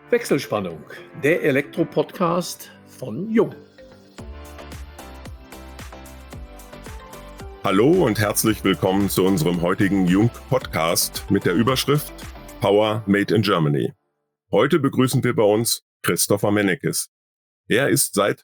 Wechselspannung, der Elektro-Podcast von Jung. Hallo und herzlich willkommen zu unserem heutigen Jung-Podcast mit der Überschrift Power Made in Germany. Heute begrüßen wir bei uns Christopher Mennekes. Er ist seit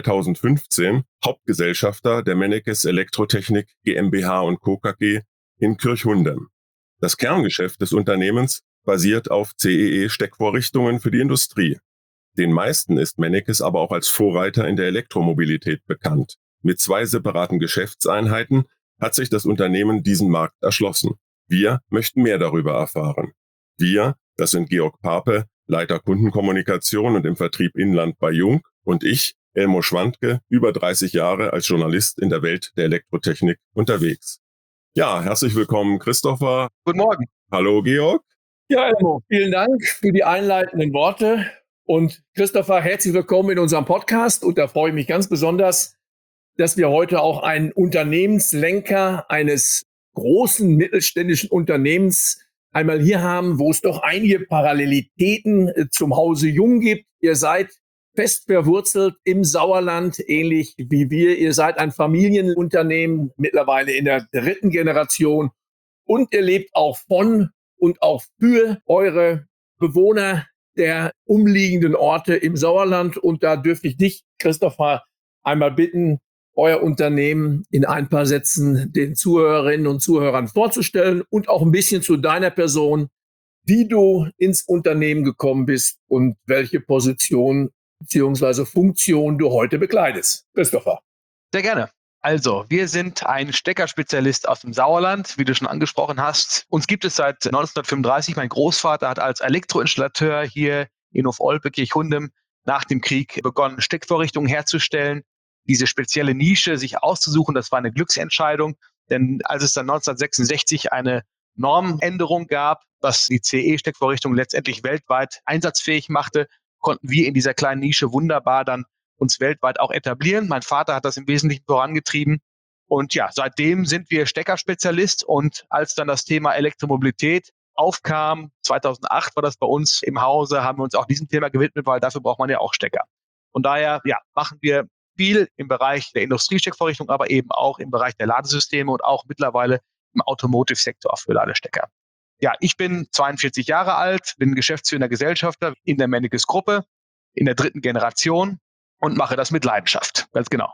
2015 Hauptgesellschafter der Mennekes Elektrotechnik GmbH & Co. KG in Kirchhundem. Das Kerngeschäft des Unternehmens basiert auf CEE-Steckvorrichtungen für die Industrie. Den meisten ist Mennekes aber auch als Vorreiter in der Elektromobilität bekannt. Mit 2 separaten Geschäftseinheiten hat sich das Unternehmen diesen Markt erschlossen. Wir möchten mehr darüber erfahren. Wir, das sind Georg Pape, Leiter Kundenkommunikation und im Vertrieb Inland bei Jung, und ich, Elmo Schwandke, über 30 Jahre als Journalist in der Welt der Elektrotechnik unterwegs. Ja, herzlich willkommen, Christopher. Guten Morgen. Hallo, Georg. Ja, Elmo, vielen Dank für die einleitenden Worte. Und Christopher, herzlich willkommen in unserem Podcast. Und da freue ich mich ganz besonders, dass wir heute auch einen Unternehmenslenker eines großen mittelständischen Unternehmens einmal hier haben, wo es doch einige Parallelitäten zum Hause Jung gibt. Ihr seid fest verwurzelt im Sauerland, ähnlich wie wir. Ihr seid ein Familienunternehmen, mittlerweile in der 3. Generation. Und ihr lebt auch von und auch für eure Bewohner der umliegenden Orte im Sauerland. Und da dürfte ich dich, Christopher, einmal bitten, euer Unternehmen in ein paar Sätzen den Zuhörerinnen und Zuhörern vorzustellen und auch ein bisschen zu deiner Person, wie du ins Unternehmen gekommen bist und welche Position bzw. Funktion du heute bekleidest. Christopher. Sehr gerne. Also, wir sind ein Steckerspezialist aus dem Sauerland, wie du schon angesprochen hast. Uns gibt es seit 1935. Mein Großvater hat als Elektroinstallateur hier in Hof-Olpe, Kirchhundem, nach dem Krieg begonnen, Steckvorrichtungen herzustellen. Diese spezielle Nische sich auszusuchen, das war eine Glücksentscheidung. Denn als es dann 1966 eine Normänderung gab, was die CE-Steckvorrichtung letztendlich weltweit einsatzfähig machte, konnten wir in dieser kleinen Nische wunderbar dann uns weltweit auch etablieren. Mein Vater hat das im Wesentlichen vorangetrieben. Und ja, seitdem sind wir Steckerspezialist. Und als dann das Thema Elektromobilität aufkam, 2008 war das bei uns im Hause, haben wir uns auch diesem Thema gewidmet, weil dafür braucht man ja auch Stecker. Von daher machen wir viel im Bereich der Industriesteckvorrichtung, aber eben auch im Bereich der Ladesysteme und auch mittlerweile im Automotive-Sektor für Ladestecker. Ja, ich bin 42 Jahre alt, bin geschäftsführender Gesellschafter in der Mennekes Gruppe in der 3. Generation und mache das mit Leidenschaft, ganz genau.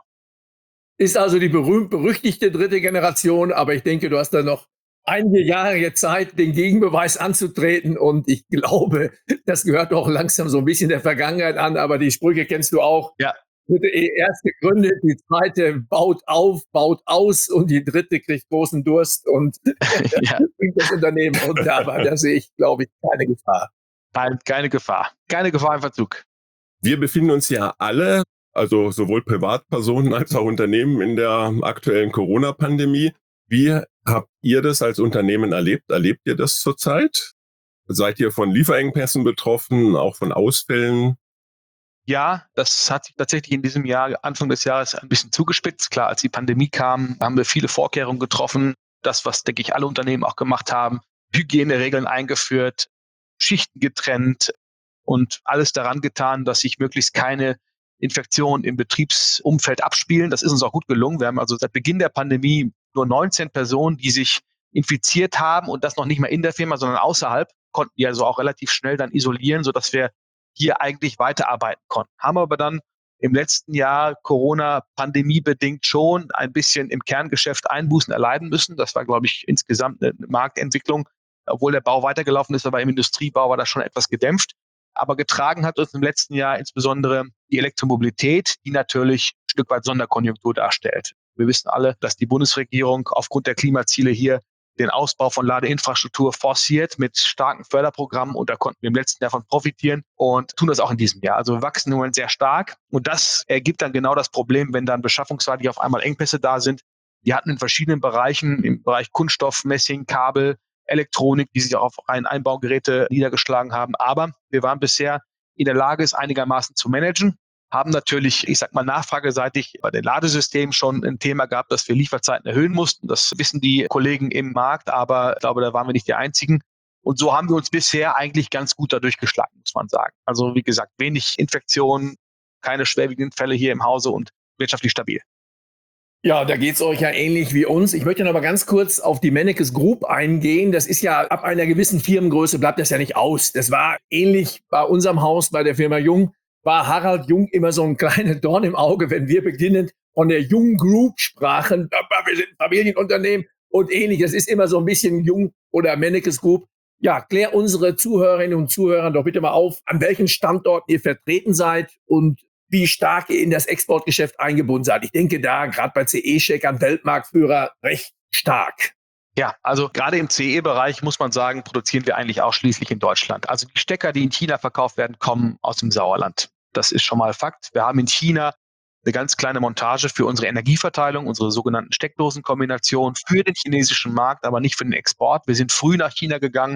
Ist also die berühmt-berüchtigte 3. Generation, aber ich denke, du hast da noch einige Jahre jetzt Zeit, den Gegenbeweis anzutreten, und ich glaube, das gehört auch langsam so ein bisschen der Vergangenheit an, aber die Sprüche kennst du auch. Ja. Die erste gründet, die zweite baut auf, baut aus und die 3. kriegt großen Durst und bringt das Unternehmen unter. Aber da sehe ich, glaube ich, keine Gefahr. Nein, keine Gefahr. Keine Gefahr im Verzug. Wir befinden uns ja alle, also sowohl Privatpersonen als auch Unternehmen, in der aktuellen Corona-Pandemie. Wie habt ihr das als Unternehmen erlebt? Erlebt ihr das zurzeit? Seid ihr von Lieferengpässen betroffen, auch von Ausfällen? Ja, das hat sich tatsächlich in diesem Jahr, Anfang des Jahres, ein bisschen zugespitzt. Klar, als die Pandemie kam, haben wir viele Vorkehrungen getroffen. Das, was, denke ich, alle Unternehmen auch gemacht haben. Hygieneregeln eingeführt, Schichten getrennt und alles daran getan, dass sich möglichst keine Infektionen im Betriebsumfeld abspielen. Das ist uns auch gut gelungen. Wir haben also seit Beginn der Pandemie nur 19 Personen, die sich infiziert haben, und das noch nicht mal in der Firma, sondern außerhalb, konnten die also auch relativ schnell dann isolieren, sodass wir hier eigentlich weiterarbeiten konnten. Haben aber dann im letzten Jahr Corona-Pandemie-bedingt schon ein bisschen im Kerngeschäft Einbußen erleiden müssen. Das war, glaube ich, insgesamt eine Marktentwicklung. Obwohl der Bau weitergelaufen ist, aber im Industriebau war das schon etwas gedämpft. Aber getragen hat uns im letzten Jahr insbesondere die Elektromobilität, die natürlich ein Stück weit Sonderkonjunktur darstellt. Wir wissen alle, dass die Bundesregierung aufgrund der Klimaziele hier den Ausbau von Ladeinfrastruktur forciert mit starken Förderprogrammen, und da konnten wir im letzten Jahr von profitieren und tun das auch in diesem Jahr. Also wir wachsen im Moment sehr stark, und das ergibt dann genau das Problem, wenn dann beschaffungsseitig auf einmal Engpässe da sind. Wir hatten in verschiedenen Bereichen, im Bereich Kunststoff, Messing, Kabel, Elektronik, die sich auch auf rein Einbaugeräte niedergeschlagen haben. Aber wir waren bisher in der Lage, es einigermaßen zu managen. Haben natürlich, nachfrageseitig bei den Ladesystemen schon ein Thema gehabt, dass wir Lieferzeiten erhöhen mussten. Das wissen die Kollegen im Markt, aber ich glaube, da waren wir nicht die Einzigen. Und so haben wir uns bisher eigentlich ganz gut dadurch geschlagen, muss man sagen. Also wie gesagt, wenig Infektionen, keine schwerwiegenden Fälle hier im Hause und wirtschaftlich stabil. Ja, da geht's euch ja ähnlich wie uns. Ich möchte noch mal ganz kurz auf die Mennekes Group eingehen. Das ist ja ab einer gewissen Firmengröße bleibt das ja nicht aus. Das war ähnlich bei unserem Haus, bei der Firma Jung, war Harald Jung immer so ein kleiner Dorn im Auge, wenn wir beginnend von der Jung Group sprachen. Wir sind ein Familienunternehmen und ähnlich. Das ist immer so ein bisschen Jung oder Mennekes Group. Ja, klär unsere Zuhörerinnen und Zuhörer doch bitte mal auf, an welchen Standorten ihr vertreten seid und wie stark ihr in das Exportgeschäft eingebunden seid. Ich denke da gerade bei CE-Steckern Weltmarktführer recht stark. Ja, also gerade im CE-Bereich muss man sagen, produzieren wir eigentlich ausschließlich in Deutschland. Also die Stecker, die in China verkauft werden, kommen aus dem Sauerland. Das ist schon mal Fakt. Wir haben in China eine ganz kleine Montage für unsere Energieverteilung, unsere sogenannten Steckdosenkombinationen für den chinesischen Markt, aber nicht für den Export. Wir sind früh nach China gegangen,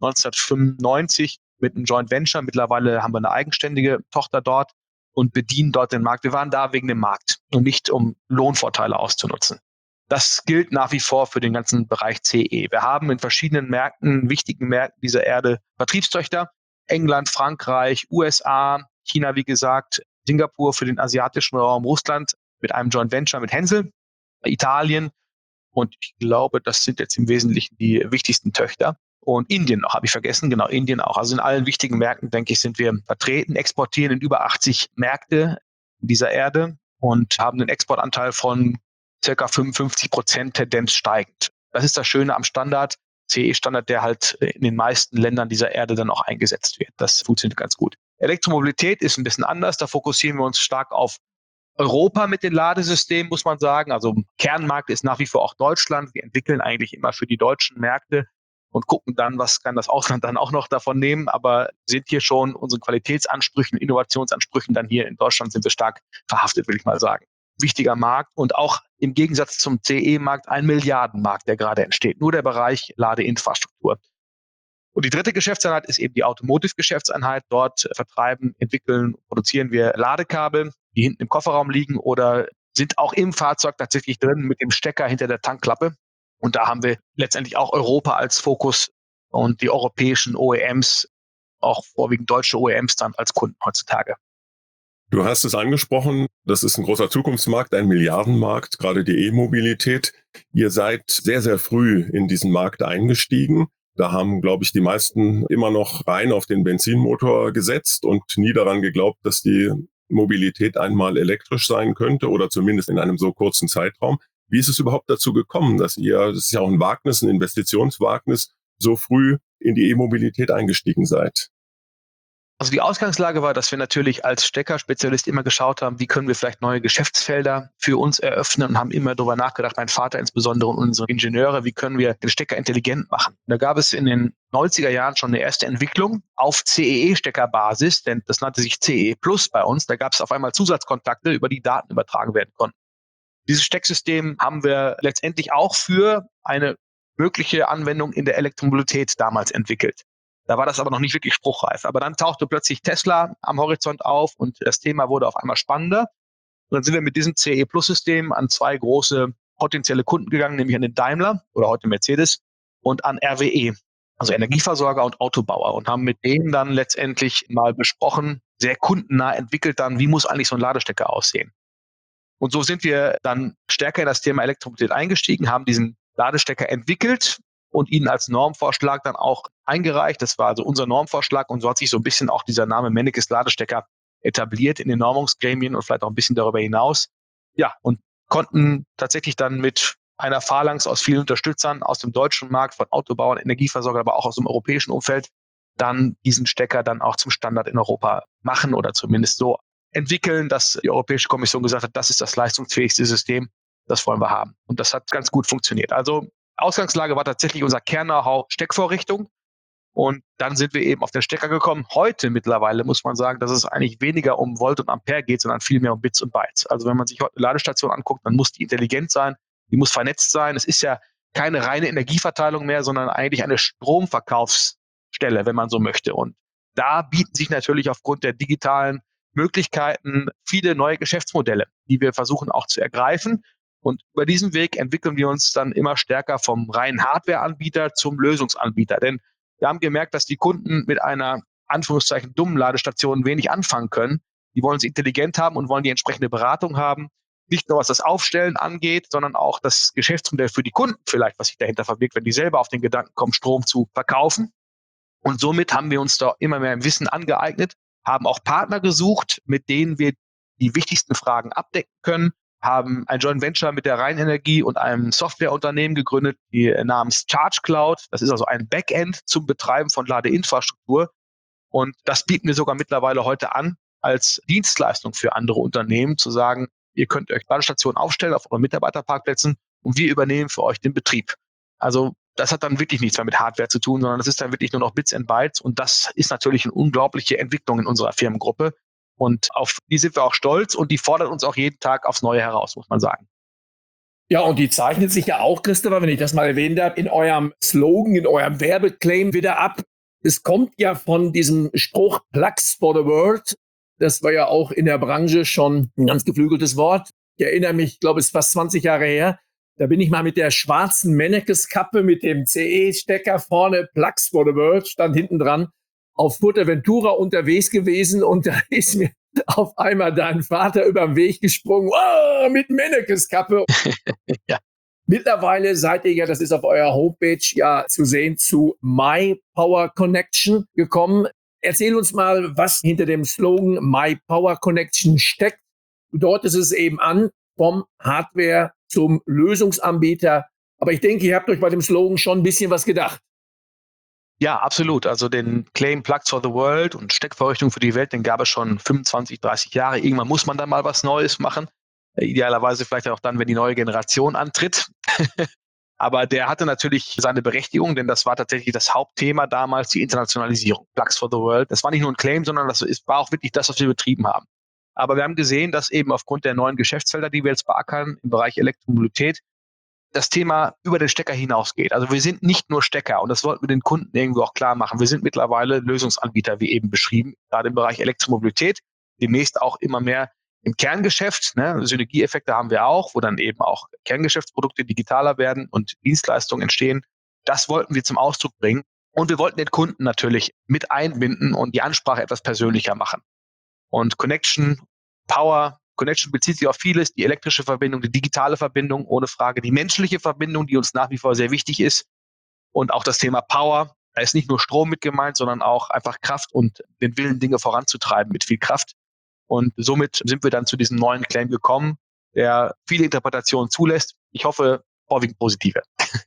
1995 mit einem Joint Venture. Mittlerweile haben wir eine eigenständige Tochter dort und bedienen dort den Markt. Wir waren da wegen dem Markt und nicht um Lohnvorteile auszunutzen. Das gilt nach wie vor für den ganzen Bereich CE. Wir haben in verschiedenen Märkten, wichtigen Märkten dieser Erde Vertriebstöchter. England, Frankreich, USA, China, wie gesagt, Singapur für den asiatischen Raum, Russland mit einem Joint Venture mit Hensel, Italien und ich glaube, das sind jetzt im Wesentlichen die wichtigsten Töchter. Und Indien noch, habe ich vergessen, genau, Indien auch. Also in allen wichtigen Märkten, denke ich, sind wir vertreten, exportieren in über 80 Märkte dieser Erde und haben einen Exportanteil von circa 55%, Tendenz steigend. Das ist das Schöne am Standard, CE-Standard, der halt in den meisten Ländern dieser Erde dann auch eingesetzt wird. Das funktioniert ganz gut. Elektromobilität ist ein bisschen anders. Da fokussieren wir uns stark auf Europa mit den Ladesystemen, muss man sagen. Also Kernmarkt ist nach wie vor auch Deutschland. Wir entwickeln eigentlich immer für die deutschen Märkte und gucken dann, was kann das Ausland dann auch noch davon nehmen. Aber sind hier schon unsere Qualitätsansprüchen, Innovationsansprüchen dann hier in Deutschland sind wir stark verhaftet, will ich mal sagen. Wichtiger Markt und auch im Gegensatz zum CE-Markt ein Milliardenmarkt, der gerade entsteht. Nur der Bereich Ladeinfrastruktur. Und die dritte Geschäftseinheit ist eben die Automotive-Geschäftseinheit. Dort vertreiben, entwickeln, produzieren wir Ladekabel, die hinten im Kofferraum liegen oder sind auch im Fahrzeug tatsächlich drin mit dem Stecker hinter der Tankklappe. Und da haben wir letztendlich auch Europa als Fokus und die europäischen OEMs, auch vorwiegend deutsche OEMs dann als Kunden heutzutage. Du hast es angesprochen, das ist ein großer Zukunftsmarkt, ein Milliardenmarkt, gerade die E-Mobilität. Ihr seid sehr, sehr früh in diesen Markt eingestiegen. Da haben, glaube ich, die meisten immer noch rein auf den Benzinmotor gesetzt und nie daran geglaubt, dass die Mobilität einmal elektrisch sein könnte oder zumindest in einem so kurzen Zeitraum. Wie ist es überhaupt dazu gekommen, dass ihr, das ist ja auch ein Wagnis, ein Investitionswagnis, so früh in die E-Mobilität eingestiegen seid? Also die Ausgangslage war, dass wir natürlich als Steckerspezialist immer geschaut haben, wie können wir vielleicht neue Geschäftsfelder für uns eröffnen und haben immer darüber nachgedacht, mein Vater insbesondere und unsere Ingenieure, wie können wir den Stecker intelligent machen. Da gab es in den 90er Jahren schon eine erste Entwicklung auf CEE-Steckerbasis, denn das nannte sich CE Plus bei uns. Da gab es auf einmal Zusatzkontakte, über die Daten übertragen werden konnten. Dieses Stecksystem haben wir letztendlich auch für eine mögliche Anwendung in der Elektromobilität damals entwickelt. Da war das aber noch nicht wirklich spruchreif. Aber dann tauchte plötzlich Tesla am Horizont auf und das Thema wurde auf einmal spannender. Und dann sind wir mit diesem CE-Plus-System an zwei große potenzielle Kunden gegangen, nämlich an den Daimler oder heute Mercedes und an RWE, also Energieversorger und Autobauer und haben mit denen dann letztendlich mal besprochen, sehr kundennah entwickelt dann, wie muss eigentlich so ein Ladestecker aussehen. Und so sind wir dann stärker in das Thema Elektromobilität eingestiegen, haben diesen Ladestecker entwickelt und ihn als Normvorschlag dann auch eingereicht. Das war also unser Normvorschlag und so hat sich so ein bisschen auch dieser Name Mennekes Ladestecker etabliert in den Normungsgremien und vielleicht auch ein bisschen darüber hinaus. Ja, und konnten tatsächlich dann mit einer Phalanx aus vielen Unterstützern aus dem deutschen Markt, von Autobauern, Energieversorgern, aber auch aus dem europäischen Umfeld, dann diesen Stecker dann auch zum Standard in Europa machen oder zumindest so entwickeln, dass die Europäische Kommission gesagt hat, das ist das leistungsfähigste System, das wollen wir haben. Und das hat ganz gut funktioniert. Also Ausgangslage war tatsächlich unser Kern-Know-how Steckvorrichtung. Und dann sind wir eben auf den Stecker gekommen. Heute mittlerweile muss man sagen, dass es eigentlich weniger um Volt und Ampere geht, sondern viel mehr um Bits und Bytes. Also wenn man sich heute eine Ladestation anguckt, dann muss die intelligent sein, die muss vernetzt sein. Es ist ja keine reine Energieverteilung mehr, sondern eigentlich eine Stromverkaufsstelle, wenn man so möchte. Und da bieten sich natürlich aufgrund der digitalen Möglichkeiten viele neue Geschäftsmodelle, die wir versuchen auch zu ergreifen. Und über diesen Weg entwickeln wir uns dann immer stärker vom reinen Hardware-Anbieter zum Lösungsanbieter. Denn Wir haben gemerkt, dass die Kunden mit einer Anführungszeichen dummen Ladestation wenig anfangen können. Die wollen sie intelligent haben und wollen die entsprechende Beratung haben. Nicht nur was das Aufstellen angeht, sondern auch das Geschäftsmodell für die Kunden vielleicht, was sich dahinter verbirgt, wenn die selber auf den Gedanken kommen, Strom zu verkaufen. Und somit haben wir uns da immer mehr im Wissen angeeignet, haben auch Partner gesucht, mit denen wir die wichtigsten Fragen abdecken können, haben ein Joint Venture mit der Rheinenergie und einem Softwareunternehmen gegründet, die namens Charge Cloud. Das ist also ein Backend zum Betreiben von Ladeinfrastruktur. Und das bieten wir sogar mittlerweile heute an als Dienstleistung für andere Unternehmen, zu sagen, ihr könnt euch Ladestationen aufstellen auf euren Mitarbeiterparkplätzen und wir übernehmen für euch den Betrieb. Also das hat dann wirklich nichts mehr mit Hardware zu tun, sondern das ist dann wirklich nur noch Bits and Bytes. Und das ist natürlich eine unglaubliche Entwicklung in unserer Firmengruppe. Und auf die sind wir auch stolz und die fordert uns auch jeden Tag aufs Neue heraus, muss man sagen. Ja, und die zeichnet sich ja auch, Christopher, wenn ich das mal erwähnt habe, in eurem Slogan, in eurem Werbeclaim wieder ab. Es kommt ja von diesem Spruch Plugs for the World. Das war ja auch in der Branche schon ein ganz geflügeltes Wort. Ich erinnere mich, ich glaube, es ist fast 20 Jahre her. Da bin ich mal mit der schwarzen Mennekes-Kappe mit dem CE-Stecker vorne, Plugs for the World, stand hinten dran, auf Fuerteventura unterwegs gewesen und da ist mir auf einmal dein Vater über den Weg gesprungen, mit Mennekes-Kappe. Ja. Mittlerweile seid ihr ja, das ist auf eurer Homepage ja zu sehen, zu My Power Connection gekommen. Erzähl uns mal, was hinter dem Slogan My Power Connection steckt. Du deutest es eben an, vom Hardware zum Lösungsanbieter. Aber ich denke, ihr habt euch bei dem Slogan schon ein bisschen was gedacht. Ja, absolut. Also den Claim Plugs for the World und Steckvorrichtung für die Welt, den gab es schon 25, 30 Jahre. Irgendwann muss man dann mal was Neues machen. Idealerweise vielleicht auch dann, wenn die neue Generation antritt. Aber der hatte natürlich seine Berechtigung, denn das war tatsächlich das Hauptthema damals, die Internationalisierung. Plugs for the World. Das war nicht nur ein Claim, sondern war auch wirklich das, was wir betrieben haben. Aber wir haben gesehen, dass eben aufgrund der neuen Geschäftsfelder, die wir jetzt beackern, im Bereich Elektromobilität, das Thema über den Stecker hinausgeht. Also wir sind nicht nur Stecker und das wollten wir den Kunden irgendwo auch klar machen. Wir sind mittlerweile Lösungsanbieter, wie eben beschrieben, gerade im Bereich Elektromobilität, demnächst auch immer mehr im Kerngeschäft. Synergieeffekte haben wir auch, wo dann eben auch Kerngeschäftsprodukte digitaler werden und Dienstleistungen entstehen. Das wollten wir zum Ausdruck bringen. Und wir wollten den Kunden natürlich mit einbinden und die Ansprache etwas persönlicher machen. Und Connection bezieht sich auf vieles, die elektrische Verbindung, die digitale Verbindung, ohne Frage, die menschliche Verbindung, die uns nach wie vor sehr wichtig ist. Und auch das Thema Power, da ist nicht nur Strom mit gemeint, sondern auch einfach Kraft und den Willen, Dinge voranzutreiben mit viel Kraft. Und somit sind wir dann zu diesem neuen Claim gekommen, der viele Interpretationen zulässt. Ich hoffe, vorwiegend positive.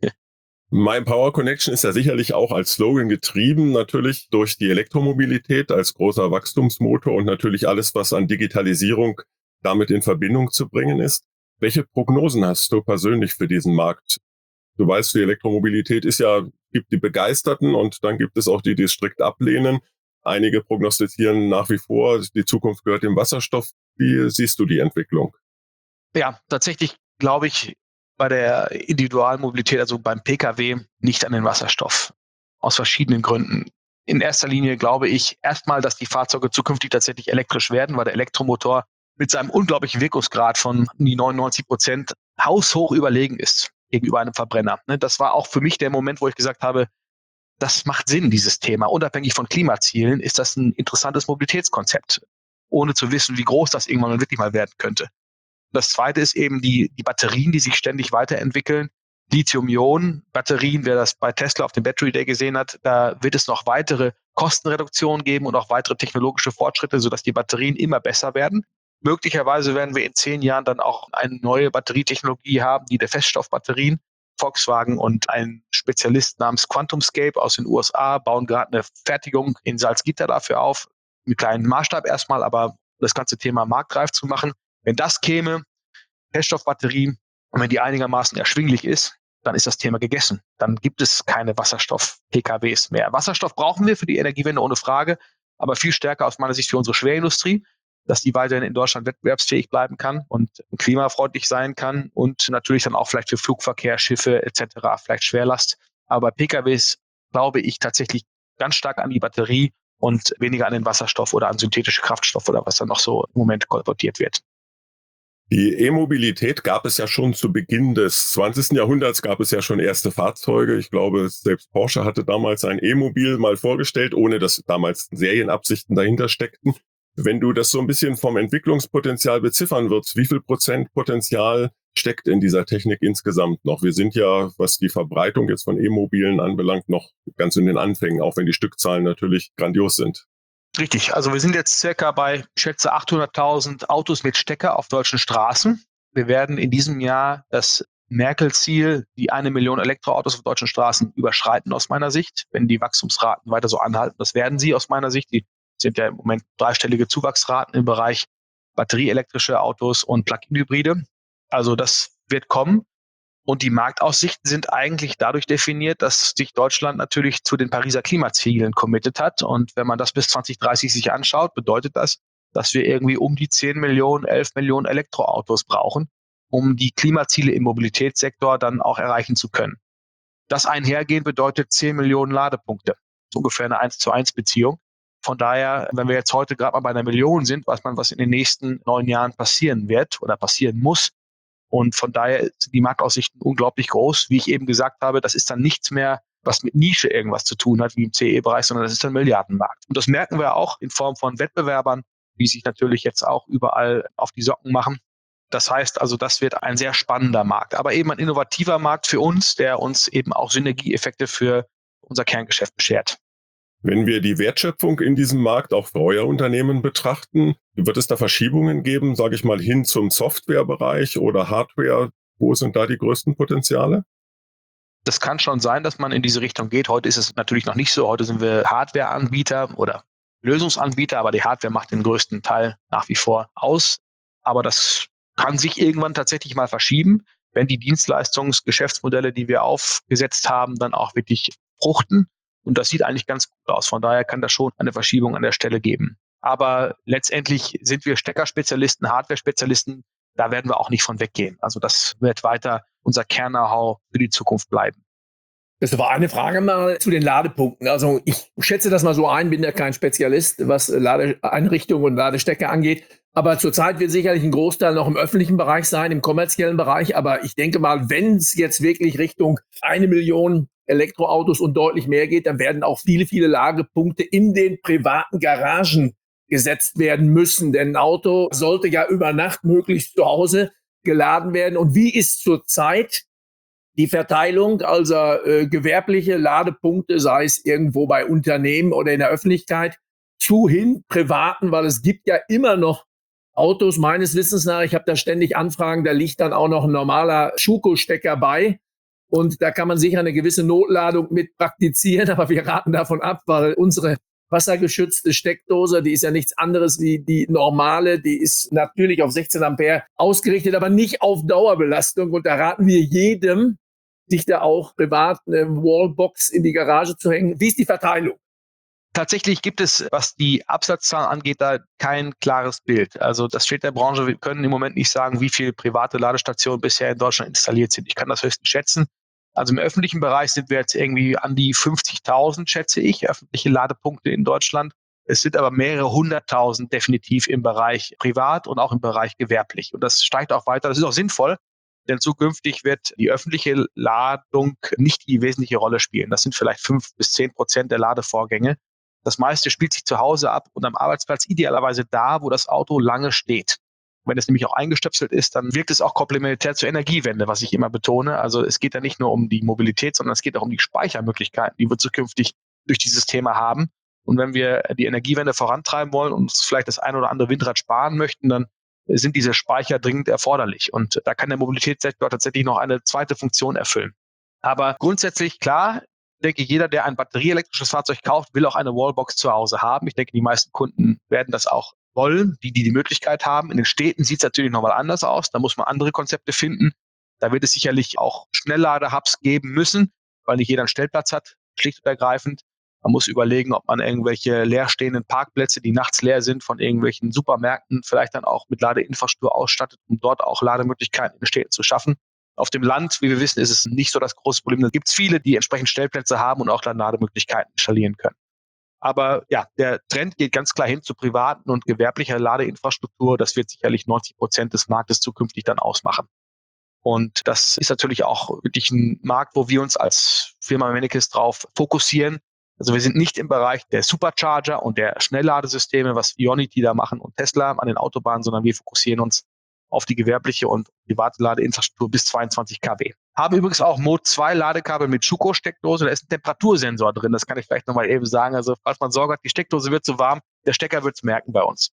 My Power Connection ist ja sicherlich auch als Slogan getrieben, natürlich durch die Elektromobilität als großer Wachstumsmotor und natürlich alles, was an Digitalisierung damit in Verbindung zu bringen ist. Welche Prognosen hast du persönlich für diesen Markt? Du weißt, die Elektromobilität gibt die Begeisterten und dann gibt es auch die, die es strikt ablehnen. Einige prognostizieren nach wie vor, die Zukunft gehört dem Wasserstoff. Wie siehst du die Entwicklung? Ja, tatsächlich glaube ich bei der Individualmobilität, also beim Pkw, nicht an den Wasserstoff. Aus verschiedenen Gründen. In erster Linie glaube ich erstmal, dass die Fahrzeuge zukünftig tatsächlich elektrisch werden, weil der Elektromotor mit seinem unglaublichen Wirkungsgrad von 99% haushoch überlegen ist gegenüber einem Verbrenner. Das war auch für mich der Moment, wo ich gesagt habe, das macht Sinn, dieses Thema. Unabhängig von Klimazielen ist das ein interessantes Mobilitätskonzept, ohne zu wissen, wie groß das irgendwann wirklich mal werden könnte. Das zweite ist eben die Batterien, die sich ständig weiterentwickeln. Lithium-Ionen-Batterien, wer das bei Tesla auf dem Battery Day gesehen hat, da wird es noch weitere Kostenreduktionen geben und auch weitere technologische Fortschritte, sodass die Batterien immer besser werden. Möglicherweise werden wir in 10 Jahren dann auch eine neue Batterietechnologie haben, die der Feststoffbatterien. Volkswagen und ein Spezialist namens QuantumScape aus den USA bauen gerade eine Fertigung in Salzgitter dafür auf, mit kleinen Maßstab erstmal, aber das ganze Thema marktreif zu machen. Wenn das käme, Feststoffbatterie, und wenn die einigermaßen erschwinglich ist, dann ist das Thema gegessen. Dann gibt es keine Wasserstoff-PKWs mehr. Wasserstoff brauchen wir für die Energiewende ohne Frage, aber viel stärker aus meiner Sicht für unsere Schwerindustrie, dass die weiterhin in Deutschland wettbewerbsfähig bleiben kann und klimafreundlich sein kann und natürlich dann auch vielleicht für Flugverkehr, Schiffe etc., vielleicht Schwerlast. Aber bei PKWs glaube ich tatsächlich ganz stark an die Batterie und weniger an den Wasserstoff oder an synthetische Kraftstoffe oder was dann noch so im Moment kolportiert wird. Die E-Mobilität gab es ja schon zu Beginn des 20. Jahrhunderts, gab es ja schon erste Fahrzeuge. Ich glaube, selbst Porsche hatte damals ein E-Mobil mal vorgestellt, ohne dass damals Serienabsichten dahinter steckten. Wenn du das so ein bisschen vom Entwicklungspotenzial beziffern würdest, wie viel Prozent Potenzial steckt in dieser Technik insgesamt noch? Wir sind ja, was die Verbreitung jetzt von E-Mobilen anbelangt, noch ganz in den Anfängen, auch wenn die Stückzahlen natürlich grandios sind. Richtig, also wir sind jetzt circa bei, ich schätze, 800.000 Autos mit Stecker auf deutschen Straßen. Wir werden in diesem Jahr das Merkel-Ziel, die 1 Million Elektroautos auf deutschen Straßen überschreiten aus meiner Sicht, wenn die Wachstumsraten weiter so anhalten. Das werden sie aus meiner Sicht. Die sind ja im Moment dreistellige Zuwachsraten im Bereich batterieelektrische Autos und Plug-in-Hybride. Also das wird kommen. Und die Marktaussichten sind eigentlich dadurch definiert, dass sich Deutschland natürlich zu den Pariser Klimazielen committed hat. Und wenn man das bis 2030 sich anschaut, bedeutet das, dass wir irgendwie um die 10 Millionen, 11 Millionen Elektroautos brauchen, um die Klimaziele im Mobilitätssektor dann auch erreichen zu können. Das einhergehend bedeutet 10 Millionen Ladepunkte. Das ist ungefähr eine 1:1 Beziehung. Von daher, wenn wir jetzt heute gerade mal bei 1 Million sind, weiß man, was in den nächsten 9 Jahren passieren wird oder passieren muss. Und von daher sind die Marktaussichten unglaublich groß. Wie ich eben gesagt habe, das ist dann nichts mehr, was mit Nische irgendwas zu tun hat, wie im CE-Bereich, sondern das ist ein Milliardenmarkt. Und das merken wir auch in Form von Wettbewerbern, die sich natürlich jetzt auch überall auf die Socken machen. Das heißt also, das wird ein sehr spannender Markt, aber eben ein innovativer Markt für uns, der uns eben auch Synergieeffekte für unser Kerngeschäft beschert. Wenn wir die Wertschöpfung in diesem Markt auch für euer Unternehmen betrachten, wird es da Verschiebungen geben, sage ich mal, hin zum Softwarebereich oder Hardware? Wo sind da die größten Potenziale? Das kann schon sein, dass man in diese Richtung geht. Heute ist es natürlich noch nicht so. Heute sind wir Hardwareanbieter oder Lösungsanbieter, aber die Hardware macht den größten Teil nach wie vor aus. Aber das kann sich irgendwann tatsächlich mal verschieben, wenn die Dienstleistungsgeschäftsmodelle, die wir aufgesetzt haben, dann auch wirklich fruchten. Und das sieht eigentlich ganz gut aus. Von daher kann das schon eine Verschiebung an der Stelle geben. Aber letztendlich sind wir Steckerspezialisten, Hardware-Spezialisten. Da werden wir auch nicht von weggehen. Also das wird weiter unser Kern-Know-how für die Zukunft bleiben. Das war eine Frage mal zu den Ladepunkten. Also ich schätze das mal so ein, bin ja kein Spezialist, was Ladeeinrichtungen und Ladestecker angeht. Aber zurzeit wird sicherlich ein Großteil noch im öffentlichen Bereich sein, im kommerziellen Bereich. Aber ich denke mal, wenn es jetzt wirklich Richtung 1 Million Elektroautos und deutlich mehr geht, dann werden auch viele, viele Ladepunkte in den privaten Garagen gesetzt werden müssen. Denn ein Auto sollte ja über Nacht möglichst zu Hause geladen werden. Und wie ist zurzeit die Verteilung, also gewerbliche Ladepunkte, sei es irgendwo bei Unternehmen oder in der Öffentlichkeit, zu hin privaten, weil es gibt ja immer noch Autos, meines Wissens nach, ich habe da ständig Anfragen, da liegt dann auch noch ein normaler Schuko-Stecker bei. Und da kann man sicher eine gewisse Notladung mit praktizieren, aber wir raten davon ab, weil unsere wassergeschützte Steckdose, die ist ja nichts anderes wie die normale, die ist natürlich auf 16 Ampere ausgerichtet, aber nicht auf Dauerbelastung. Und da raten wir jedem, sich da auch privat eine Wallbox in die Garage zu hängen. Wie ist die Verteilung? Tatsächlich gibt es, was die Absatzzahlen angeht, da kein klares Bild. Also das steht der Branche. Wir können im Moment nicht sagen, wie viele private Ladestationen bisher in Deutschland installiert sind. Ich kann das höchstens schätzen. Also im öffentlichen Bereich sind wir jetzt irgendwie an die 50.000, schätze ich, öffentliche Ladepunkte in Deutschland. Es sind aber mehrere 100.000 definitiv im Bereich privat und auch im Bereich gewerblich. Und das steigt auch weiter. Das ist auch sinnvoll, denn zukünftig wird die öffentliche Ladung nicht die wesentliche Rolle spielen. Das sind vielleicht 5-10% der Ladevorgänge. Das meiste spielt sich zu Hause ab und am Arbeitsplatz idealerweise da, wo das Auto lange steht. Wenn es nämlich auch eingestöpselt ist, dann wirkt es auch komplementär zur Energiewende, was ich immer betone. Also es geht ja nicht nur um die Mobilität, sondern es geht auch um die Speichermöglichkeiten, die wir zukünftig durch dieses Thema haben. Und wenn wir die Energiewende vorantreiben wollen und uns vielleicht das ein oder andere Windrad sparen möchten, dann sind diese Speicher dringend erforderlich. Und da kann der Mobilitätssektor tatsächlich noch eine zweite Funktion erfüllen. Aber grundsätzlich klar, ich denke, jeder, der ein batterieelektrisches Fahrzeug kauft, will auch eine Wallbox zu Hause haben. Ich denke, die meisten Kunden werden das auch wollen, die Möglichkeit haben. In den Städten sieht es natürlich nochmal anders aus. Da muss man andere Konzepte finden. Da wird es sicherlich auch Schnelllade-Hubs geben müssen, weil nicht jeder einen Stellplatz hat, schlicht und ergreifend. Man muss überlegen, ob man irgendwelche leerstehenden Parkplätze, die nachts leer sind, von irgendwelchen Supermärkten vielleicht dann auch mit Ladeinfrastruktur ausstattet, um dort auch Lademöglichkeiten in den Städten zu schaffen. Auf dem Land, wie wir wissen, ist es nicht so das große Problem. Da gibt es viele, die entsprechend Stellplätze haben und auch dann Lademöglichkeiten installieren können. Aber ja, der Trend geht ganz klar hin zu privaten und gewerblicher Ladeinfrastruktur. Das wird sicherlich 90% des Marktes zukünftig dann ausmachen. Und das ist natürlich auch wirklich ein Markt, wo wir uns als Firma Mennekes drauf fokussieren. Also wir sind nicht im Bereich der Supercharger und der Schnellladesysteme, was Ionity da machen und Tesla an den Autobahnen, sondern wir fokussieren uns auf die gewerbliche und private Ladeinfrastruktur bis 22 kW. Haben übrigens auch Mode 2 Ladekabel mit Schuko-Steckdose. Da ist ein Temperatursensor drin. Das kann ich vielleicht nochmal eben sagen. Also falls man Sorge hat, die Steckdose wird zu warm, der Stecker wird es merken bei uns.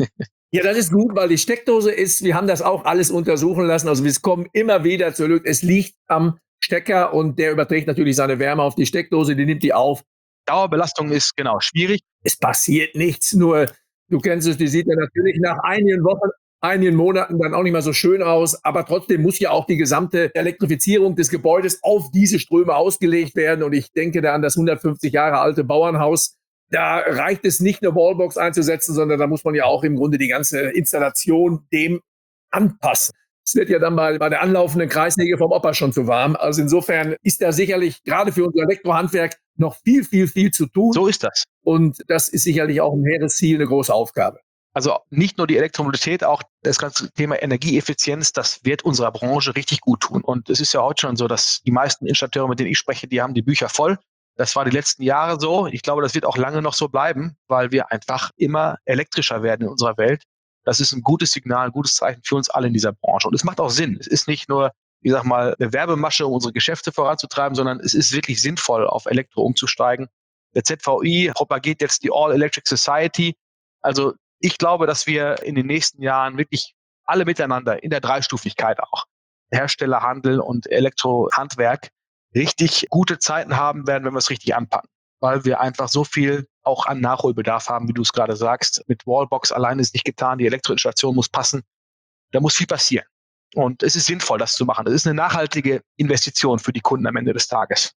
Ja, das ist gut, weil die Steckdose ist, wir haben das auch alles untersuchen lassen. Also wir kommen immer wieder zur Lösung. Es liegt am Stecker und der überträgt natürlich seine Wärme auf die Steckdose, die nimmt die auf. Dauerbelastung ist genau schwierig. Es passiert nichts, nur du kennst es, die sieht ja natürlich nach einigen Wochen, einigen Monaten dann auch nicht mehr so schön aus, aber trotzdem muss ja auch die gesamte Elektrifizierung des Gebäudes auf diese Ströme ausgelegt werden und ich denke da an das 150 Jahre alte Bauernhaus. Da reicht es nicht, eine Wallbox einzusetzen, sondern da muss man ja auch im Grunde die ganze Installation dem anpassen. Es wird ja dann bei der anlaufenden Kreissäge vom Opa schon zu warm. Also insofern ist da sicherlich gerade für unser Elektrohandwerk noch viel, viel, viel zu tun. So ist das. Und das ist sicherlich auch ein hehres Ziel, eine große Aufgabe. Also nicht nur die Elektromobilität, auch das ganze Thema Energieeffizienz, das wird unserer Branche richtig gut tun. Und es ist ja heute schon so, dass die meisten Installateure, mit denen ich spreche, die haben die Bücher voll. Das war die letzten Jahre so. Ich glaube, das wird auch lange noch so bleiben, weil wir einfach immer elektrischer werden in unserer Welt. Das ist ein gutes Signal, ein gutes Zeichen für uns alle in dieser Branche. Und es macht auch Sinn. Es ist nicht nur, ich sag mal, eine Werbemasche, um unsere Geschäfte voranzutreiben, sondern es ist wirklich sinnvoll, auf Elektro umzusteigen. Der ZVI propagiert jetzt die All-Electric Society. Also ich glaube, dass wir in den nächsten Jahren wirklich alle miteinander in der Dreistufigkeit auch, Hersteller, Handel und Elektrohandwerk, richtig gute Zeiten haben werden, wenn wir es richtig anpacken. Weil wir einfach so viel auch an Nachholbedarf haben, wie du es gerade sagst. Mit Wallbox allein ist nicht getan, die Elektroinstallation muss passen. Da muss viel passieren. Und es ist sinnvoll, das zu machen. Es ist eine nachhaltige Investition für die Kunden am Ende des Tages.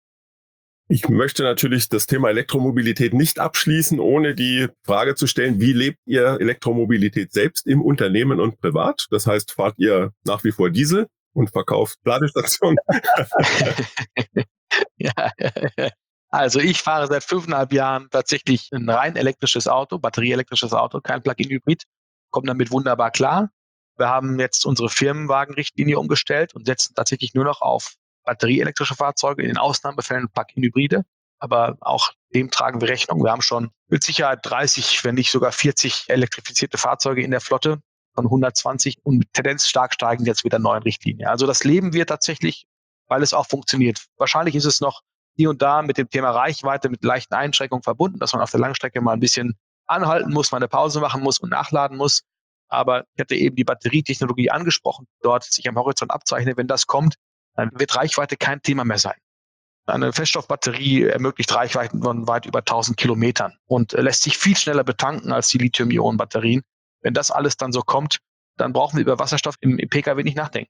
Ich möchte natürlich das Thema Elektromobilität nicht abschließen, ohne die Frage zu stellen, wie lebt ihr Elektromobilität selbst im Unternehmen und privat? Das heißt, fahrt ihr nach wie vor Diesel und verkauft Ladestationen? Ja, also ich fahre seit 5,5 Jahren tatsächlich ein rein elektrisches Auto, batterieelektrisches Auto, kein Plug-in-Hybrid, komme damit wunderbar klar. Wir haben jetzt unsere Firmenwagenrichtlinie umgestellt und setzen tatsächlich nur noch auf batterieelektrische Fahrzeuge, in den Ausnahmefällen Plug-in-Hybride. Aber auch dem tragen wir Rechnung. Wir haben schon mit Sicherheit 30, wenn nicht sogar 40 elektrifizierte Fahrzeuge in der Flotte von 120 und mit Tendenz stark steigend jetzt mit der neuen Richtlinie. Also das leben wir tatsächlich, weil es auch funktioniert. Wahrscheinlich ist es noch hier und da mit dem Thema Reichweite mit leichten Einschränkungen verbunden, dass man auf der Langstrecke mal ein bisschen anhalten muss, mal eine Pause machen muss und nachladen muss. Aber ich hatte eben die Batterietechnologie angesprochen, dort sich am Horizont abzeichnet. Wenn das kommt, dann wird Reichweite kein Thema mehr sein. Eine Feststoffbatterie ermöglicht Reichweiten von weit über 1000 Kilometern und lässt sich viel schneller betanken als die Lithium-Ionen-Batterien. Wenn das alles dann so kommt, dann brauchen wir über Wasserstoff im Pkw nicht nachdenken.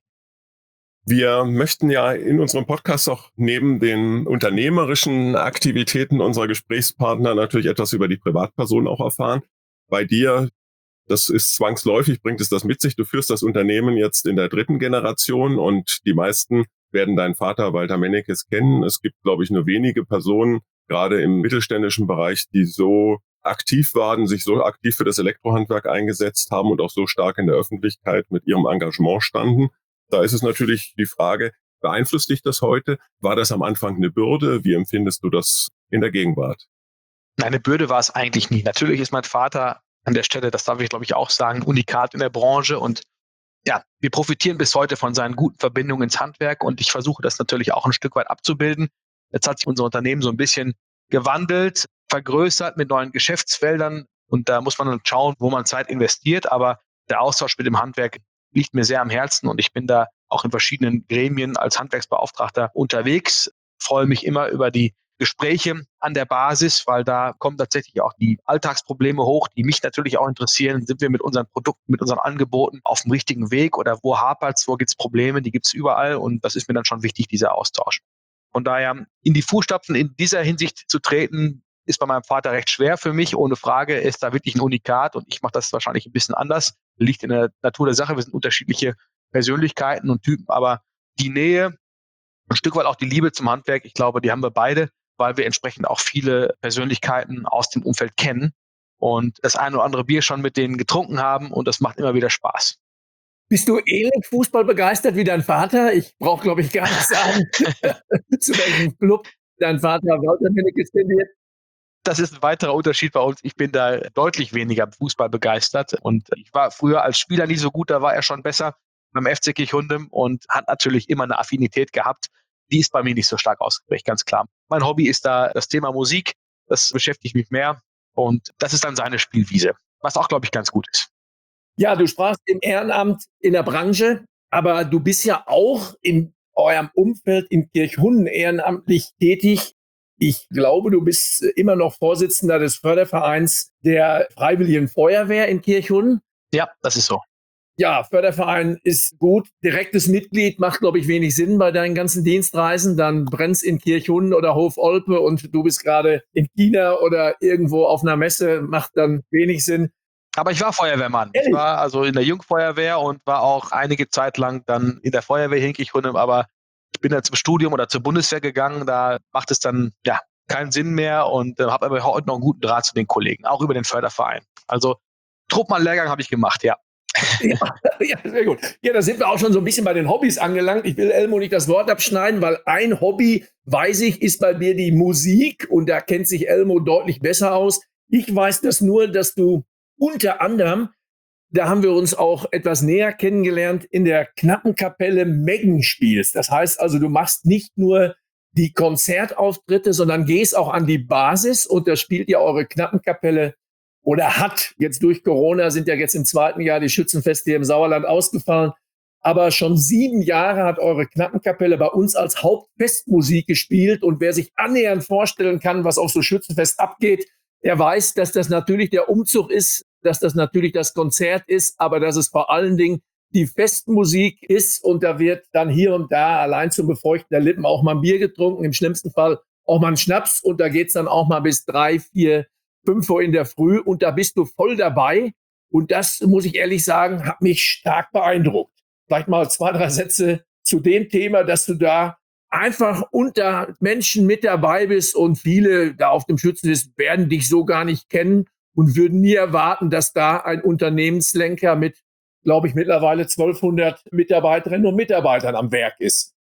Wir möchten ja in unserem Podcast auch neben den unternehmerischen Aktivitäten unserer Gesprächspartner natürlich etwas über die Privatperson auch erfahren. Bei dir, das ist zwangsläufig, bringt es das mit sich. Du führst das Unternehmen jetzt in der 3. Generation und die meisten werden deinen Vater Walter Mennekes kennen. Es gibt, glaube ich, nur wenige Personen, gerade im mittelständischen Bereich, die so aktiv waren, sich so aktiv für das Elektrohandwerk eingesetzt haben und auch so stark in der Öffentlichkeit mit ihrem Engagement standen. Da ist es natürlich die Frage, beeinflusst dich das heute? War das am Anfang eine Bürde? Wie empfindest du das in der Gegenwart? Eine Bürde war es eigentlich nie. Natürlich ist mein Vater an der Stelle, das darf ich glaube ich auch sagen, Unikat in der Branche und ja, wir profitieren bis heute von seinen guten Verbindungen ins Handwerk und ich versuche das natürlich auch ein Stück weit abzubilden. Jetzt hat sich unser Unternehmen so ein bisschen gewandelt, vergrößert mit neuen Geschäftsfeldern und da muss man dann schauen, wo man Zeit investiert, aber der Austausch mit dem Handwerk liegt mir sehr am Herzen und ich bin da auch in verschiedenen Gremien als Handwerksbeauftragter unterwegs, freue mich immer über die Gespräche an der Basis, weil da kommen tatsächlich auch die Alltagsprobleme hoch, die mich natürlich auch interessieren. Sind wir mit unseren Produkten, mit unseren Angeboten auf dem richtigen Weg oder wo hapert's, wo gibt's Probleme? Die gibt's überall und das ist mir dann schon wichtig, dieser Austausch. Von daher in die Fußstapfen in dieser Hinsicht zu treten, ist bei meinem Vater recht schwer für mich. Ohne Frage, er ist da wirklich ein Unikat und ich mache das wahrscheinlich ein bisschen anders. Liegt in der Natur der Sache. Wir sind unterschiedliche Persönlichkeiten und Typen, aber die Nähe, ein Stück weit auch die Liebe zum Handwerk, ich glaube, die haben wir beide. weil wir entsprechend auch viele Persönlichkeiten aus dem Umfeld kennen und das eine oder andere Bier schon mit denen getrunken haben und das macht immer wieder Spaß. Bist du ähnlich Fußball begeistert wie dein Vater? Ich brauche, glaube ich, gar nicht sagen, zu welchem Club dein Vater Walter Minnekes tendiert. Das ist ein weiterer Unterschied bei uns. Ich bin da deutlich weniger Fußball begeistert und ich war früher als Spieler nicht so gut, da war er schon besser beim FC Kirchhundem und hat natürlich immer eine Affinität gehabt. Die ist bei mir nicht so stark ausgeprägt, ganz klar. Mein Hobby ist da das Thema Musik, das beschäftigt mich mehr und das ist dann seine Spielwiese, was auch, glaube ich, ganz gut ist. Ja, du sprachst im Ehrenamt in der Branche, aber du bist ja auch in eurem Umfeld in Kirchhunden ehrenamtlich tätig. Ich glaube, du bist immer noch Vorsitzender des Fördervereins der Freiwilligen Feuerwehr in Kirchhunden. Ja, das ist so. Ja, Förderverein ist gut. Direktes Mitglied macht, glaube ich, wenig Sinn bei deinen ganzen Dienstreisen. Dann brennst in Kirchhunden oder Hof-Olpe und du bist gerade in China oder irgendwo auf einer Messe, macht dann wenig Sinn. Aber ich war Feuerwehrmann. Ehrlich? Ich war also in der Jungfeuerwehr und war auch einige Zeit lang dann in der Feuerwehr hier in Kirchhundem, aber ich bin dann zum Studium oder zur Bundeswehr gegangen. Da macht es dann ja keinen Sinn mehr und habe aber heute noch einen guten Draht zu den Kollegen, auch über den Förderverein. Also Truppmann-Lehrgang habe ich gemacht, ja. Ja, ja, sehr gut. Ja, da sind wir auch schon so ein bisschen bei den Hobbys angelangt. Ich will Elmo nicht das Wort abschneiden, weil ein Hobby, weiß ich, ist bei mir die Musik und da kennt sich Elmo deutlich besser aus. Ich weiß das nur, dass du unter anderem, da haben wir uns auch etwas näher kennengelernt, in der Knappenkapelle Meggen spielst. Das heißt also, du machst nicht nur die Konzertauftritte, sondern gehst auch an die Basis und da spielt ja eure Knappenkapelle oder hat jetzt durch Corona, sind ja jetzt im zweiten Jahr die Schützenfeste hier im Sauerland ausgefallen. Aber schon 7 Jahre hat eure Knappenkapelle bei uns als Hauptfestmusik gespielt. Und wer sich annähernd vorstellen kann, was auf so Schützenfest abgeht, der weiß, dass das natürlich der Umzug ist, dass das natürlich das Konzert ist, aber dass es vor allen Dingen die Festmusik ist. Und da wird dann hier und da allein zum Befeuchten der Lippen auch mal ein Bier getrunken, im schlimmsten Fall auch mal ein Schnaps. Und da geht's dann auch mal bis 3, 4, 5 Uhr in der Früh und da bist du voll dabei. Und das, muss ich ehrlich sagen, hat mich stark beeindruckt. Vielleicht mal 2, 3 Sätze zu dem Thema, dass du da einfach unter Menschen mit dabei bist und viele da auf dem Schützenfest werden dich so gar nicht kennen und würden nie erwarten, dass da ein Unternehmenslenker mit, glaube ich, mittlerweile 1200 Mitarbeiterinnen und Mitarbeitern am Werk ist.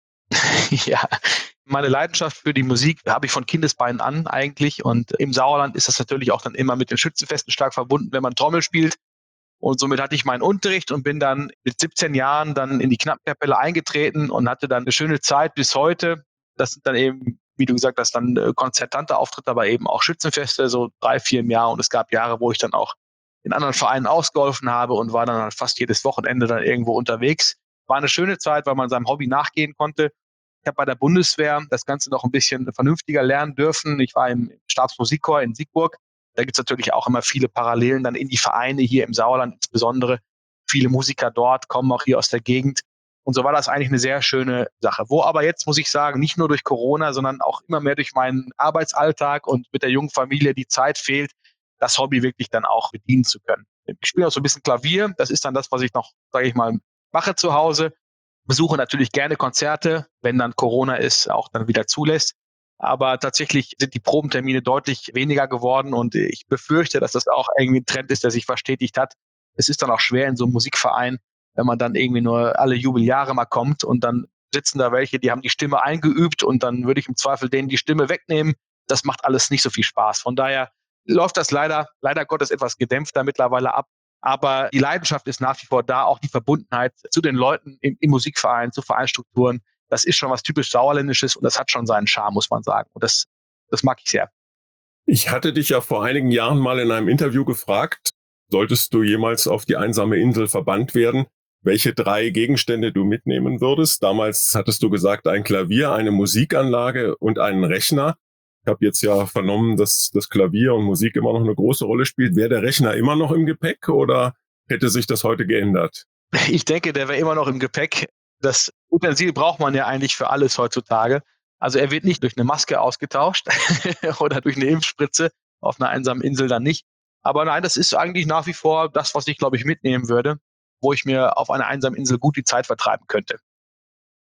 Ja, meine Leidenschaft für die Musik habe ich von Kindesbeinen an eigentlich und im Sauerland ist das natürlich auch dann immer mit den Schützenfesten stark verbunden, wenn man Trommel spielt und somit hatte ich meinen Unterricht und bin dann mit 17 Jahren dann in die Knappenkapelle eingetreten und hatte dann eine schöne Zeit bis heute. Das sind dann eben, wie du gesagt hast, dann konzertante Auftritte, aber eben auch Schützenfeste, so 3, 4 im Jahr und es gab Jahre, wo ich dann auch in anderen Vereinen ausgeholfen habe und war dann fast jedes Wochenende dann irgendwo unterwegs. War eine schöne Zeit, weil man seinem Hobby nachgehen konnte. Ich habe bei der Bundeswehr das Ganze noch ein bisschen vernünftiger lernen dürfen. Ich war im Stabsmusikchor in Siegburg. Da gibt es natürlich auch immer viele Parallelen dann in die Vereine hier im Sauerland insbesondere. Viele Musiker dort kommen auch hier aus der Gegend. Und so war das eigentlich eine sehr schöne Sache. Wo aber jetzt, muss ich sagen, nicht nur durch Corona, sondern auch immer mehr durch meinen Arbeitsalltag und mit der jungen Familie die Zeit fehlt, das Hobby wirklich dann auch bedienen zu können. Ich spiele auch so ein bisschen Klavier. Das ist dann das, was ich noch, sage ich mal, mache zu Hause. Besuche natürlich gerne Konzerte, wenn dann Corona ist, auch dann wieder zulässt. Aber tatsächlich sind die Probentermine deutlich weniger geworden und ich befürchte, dass das auch irgendwie ein Trend ist, der sich verstetigt hat. Es ist dann auch schwer in so einem Musikverein, wenn man dann irgendwie nur alle Jubeljahre mal kommt und dann sitzen da welche, die haben die Stimme eingeübt und dann würde ich im Zweifel denen die Stimme wegnehmen. Das macht alles nicht so viel Spaß. Von daher läuft das leider Gottes etwas gedämpfter mittlerweile ab. Aber die Leidenschaft ist nach wie vor da, auch die Verbundenheit zu den Leuten im Musikverein, zu Vereinsstrukturen. Das ist schon was typisch Sauerländisches und das hat schon seinen Charme, muss man sagen. Und das mag ich sehr. Ich hatte dich ja vor einigen Jahren mal in einem Interview gefragt, solltest du jemals auf die einsame Insel verbannt werden, welche 3 Gegenstände du mitnehmen würdest. Damals hattest du gesagt, ein Klavier, eine Musikanlage und einen Rechner. Ich habe jetzt ja vernommen, dass das Klavier und Musik immer noch eine große Rolle spielt. Wäre der Rechner immer noch im Gepäck oder hätte sich das heute geändert? Ich denke, der wäre immer noch im Gepäck. Das Utensil braucht man ja eigentlich für alles heutzutage. Also er wird nicht durch eine Maske ausgetauscht oder durch eine Impfspritze, auf einer einsamen Insel dann nicht. Aber nein, das ist eigentlich nach wie vor das, was ich, glaube ich, mitnehmen würde, wo ich mir auf einer einsamen Insel gut die Zeit vertreiben könnte.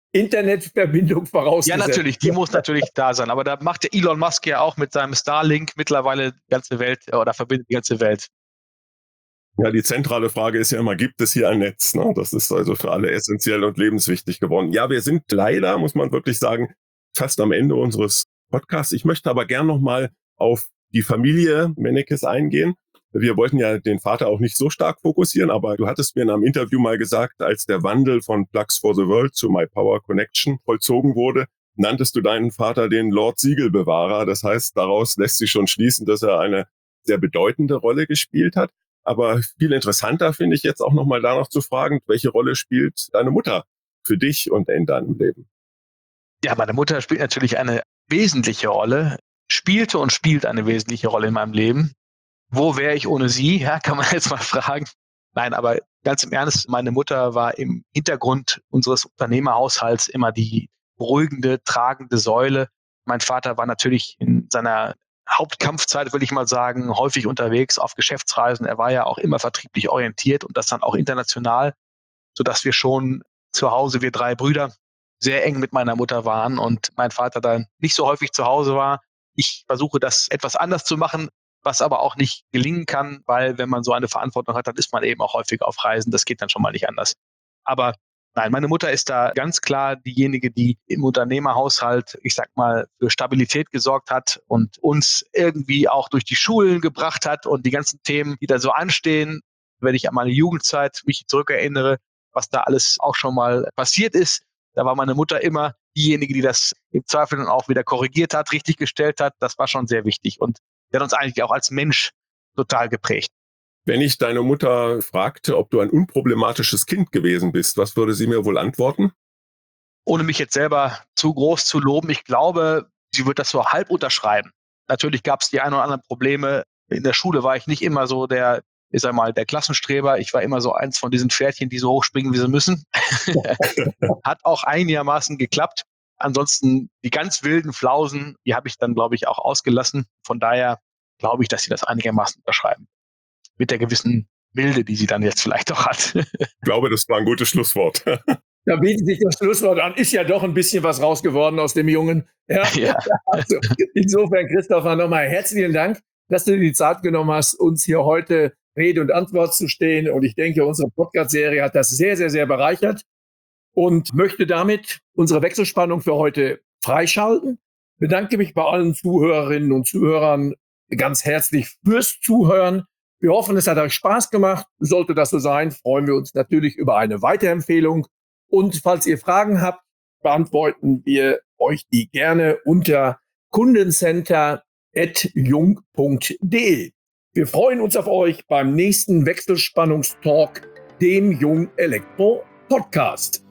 Internetverbindung Ja, vorausgesetzt. natürlich, die muss natürlich da sein. Aber da macht der Elon Musk ja auch mit seinem Starlink mittlerweile die ganze Welt oder verbindet die ganze Welt. Ja, die zentrale Frage ist ja immer, gibt es hier ein Netz? Ne? Das ist also für alle essentiell und lebenswichtig geworden. Ja, wir sind leider, muss man wirklich sagen, fast am Ende unseres Podcasts. Ich möchte aber gern nochmal auf die Familie Mennekes eingehen. Wir wollten ja den Vater auch nicht so stark fokussieren, aber du hattest mir in einem Interview mal gesagt, als der Wandel von Plugs for the World zu My Power Connection vollzogen wurde, nanntest du deinen Vater den Lord Siegelbewahrer. Das heißt, daraus lässt sich schon schließen, dass er eine sehr bedeutende Rolle gespielt hat. Aber viel interessanter finde ich jetzt auch nochmal danach zu fragen, welche Rolle spielt deine Mutter für dich und in deinem Leben? Ja, meine Mutter spielt natürlich eine wesentliche Rolle, spielte und spielt eine wesentliche Rolle in meinem Leben. Wo wäre ich ohne sie? Ja, kann man jetzt mal fragen. Nein, aber ganz im Ernst, meine Mutter war im Hintergrund unseres Unternehmerhaushalts immer die beruhigende, tragende Säule. Mein Vater war natürlich in seiner Hauptkampfzeit, würde ich mal sagen, häufig unterwegs auf Geschäftsreisen. Er war ja auch immer vertrieblich orientiert und das dann auch international, sodass wir schon zu Hause, wir 3 Brüder, sehr eng mit meiner Mutter waren und mein Vater dann nicht so häufig zu Hause war. Ich versuche das etwas anders zu machen, was aber auch nicht gelingen kann, weil wenn man so eine Verantwortung hat, dann ist man eben auch häufig auf Reisen. Das geht dann schon mal nicht anders. Aber nein, meine Mutter ist da ganz klar diejenige, die im Unternehmerhaushalt, ich sag mal, für Stabilität gesorgt hat und uns irgendwie auch durch die Schulen gebracht hat und die ganzen Themen, die da so anstehen. Wenn ich an meine Jugendzeit mich zurückerinnere, was da alles auch schon mal passiert ist, da war meine Mutter immer diejenige, die das im Zweifel dann auch wieder korrigiert hat, richtig gestellt hat. Das war schon sehr wichtig und der hat uns eigentlich auch als Mensch total geprägt. Wenn ich deine Mutter fragte, ob du ein unproblematisches Kind gewesen bist, was würde sie mir wohl antworten? Ohne mich jetzt selber zu groß zu loben, ich glaube, sie wird das so halb unterschreiben. Natürlich gab es die ein oder anderen Probleme. In der Schule war ich nicht immer so der Klassenstreber. Ich war immer so eins von diesen Pferdchen, die so hoch springen, wie sie müssen. Hat auch einigermaßen geklappt. Ansonsten die ganz wilden Flausen, die habe ich dann, glaube ich, auch ausgelassen. Von daher glaube ich, dass sie das einigermaßen unterschreiben. Mit der gewissen Milde, die sie dann jetzt vielleicht auch hat. Ich glaube, das war ein gutes Schlusswort. Da bietet sich das Schlusswort an. Ist ja doch ein bisschen was raus geworden aus dem Jungen. Ja. Ja. Also, insofern, Christopher, nochmal herzlichen Dank, dass du dir die Zeit genommen hast, uns hier heute Rede und Antwort zu stehen. Und ich denke, unsere Podcast-Serie hat das sehr, sehr, sehr bereichert und möchte damit unsere Wechselspannung für heute freischalten. Bedanke mich bei allen Zuhörerinnen und Zuhörern ganz herzlich fürs Zuhören. Wir hoffen, es hat euch Spaß gemacht. Sollte das so sein, freuen wir uns natürlich über eine Weiterempfehlung. Und falls ihr Fragen habt, beantworten wir euch die gerne unter kundencenter@jung.de. Wir freuen uns auf euch beim nächsten Wechselspannungstalk, dem Jung Elektro Podcast.